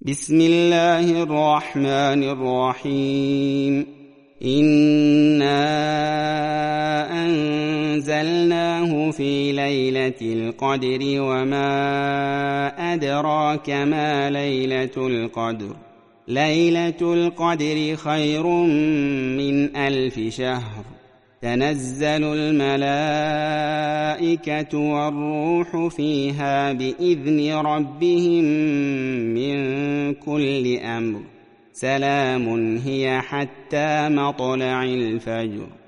بسم الله الرحمن الرحيم إنا أنزلناه في ليلة القدر وما أدراك ما ليلة القدر ليلة القدر خير من 1000 شهر تنزل الملائكة والروح فيها بإذن ربهم من كل أمر سلام هي حتى مطلع الفجر.